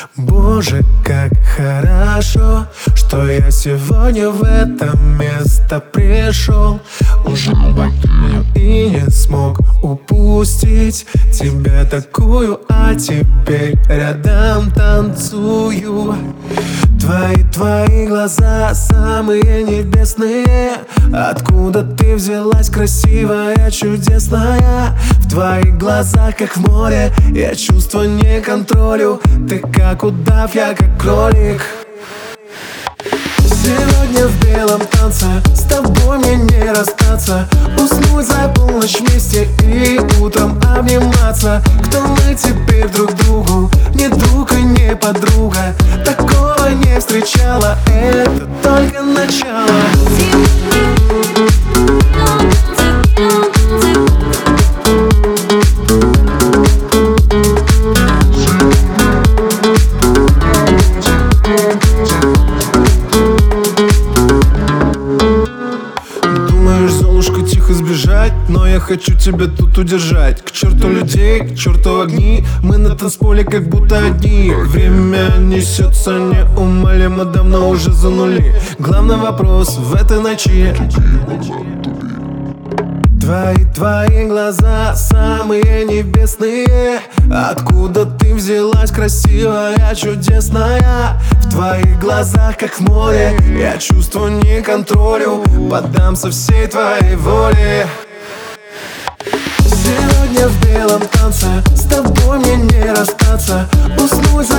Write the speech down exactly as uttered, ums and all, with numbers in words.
Боже, как хорошо, что я сегодня в это место пришел. Уже покинул и не смог упустить тебя такую, а теперь рядом танцую. Твои, твои глаза самые небесные. Откуда ты взялась, красивая, чудесная? В твоих глазах, как в море, я чувства не контролю. Ты как удав, я как кролик. Сегодня в белом танце с тобой мне не расстаться. Уснуть за полночь вместе и утром обниматься. Кто мы теперь друг другу? Не друг и не подруга. Такого не встречала, это только начало. Золушка, тихо сбежать, но я хочу тебя тут удержать. К черту людей, к черту огни, мы на танцполе как будто одни. Время несется неумолимо, давно уже за нули. Главный вопрос в этой ночи: Твои, твои глаза самые небесные. Откуда ты взялась, красивая, чудесная? В твоих глазах, как в море, я чувства не контролю. Поддамся всей твоей воле. Сегодня в белом танце с тобой мне не расстаться. Уснуть